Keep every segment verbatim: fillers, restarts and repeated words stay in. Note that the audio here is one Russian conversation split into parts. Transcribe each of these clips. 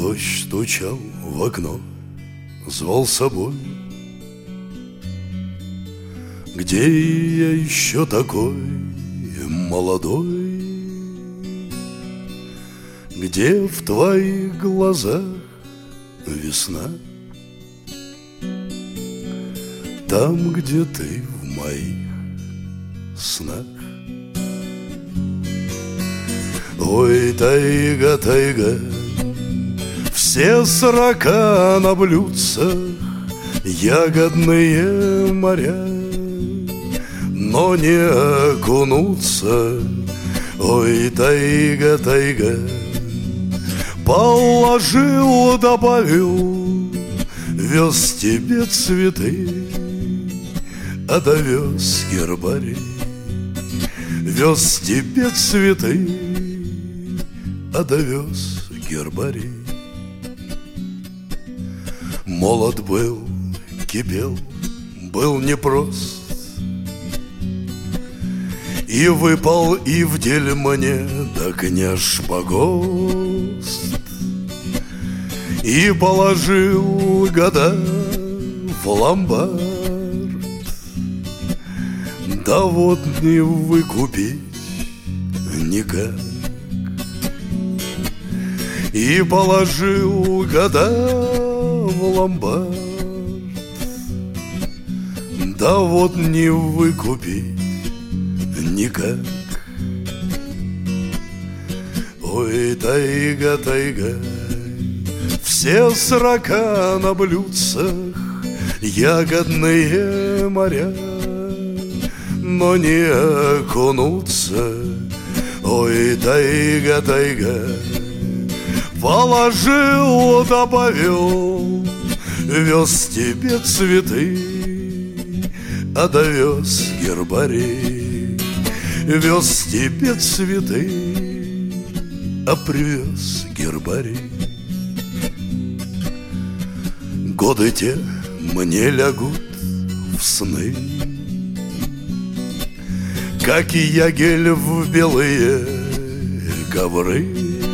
Дождь стучал в окно, звал собой. Где я еще такой молодой? Где в твоих глазах весна? Там, где ты в моих снах. Ой, тайга, тайга, все сорока на блюдцах, ягодные моря, но не окунуться. Ой, тайга, тайга, положил, добавил, вез тебе цветы, а довез гербарий. Вез тебе цветы, а довез гербарий. Молод был, кипел, был непрост, и выпал и в дель мне да княж погост, и положил года в ломбард. Да вот не выкупить никак. И положил года в ломбард. Да вот не выкупить никак. Ой, тайга, тайга, все сорока на блюдцах, ягодные моря, но не окунуться. Ой, тайга, тайга, положил, добавил, вез тебе цветы, а довез гербарий. Вез тебе цветы, а привез гербарий. Годы те мне лягут в сны, как и ягель в белые ковры.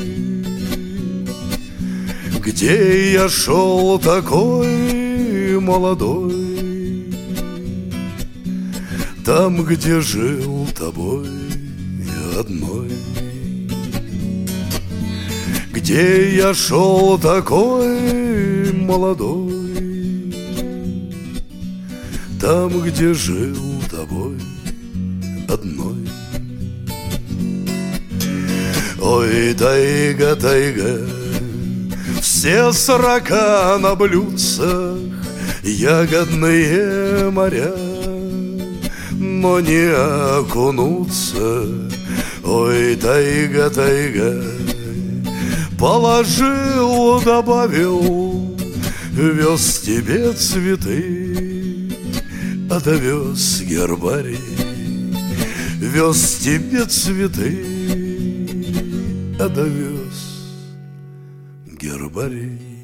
Где я шел такой молодой, там, где жил тобой одной. Где я шел такой молодой, там, где жил тобой одной. Ой, тайга, тайга, все сорока на блюдцах, ягодные моря, но не окунуться. Ой, тайга, тайга, положил, добавил, вез тебе цветы, а довез гербарий. Вез тебе цветы, а довез гербарий.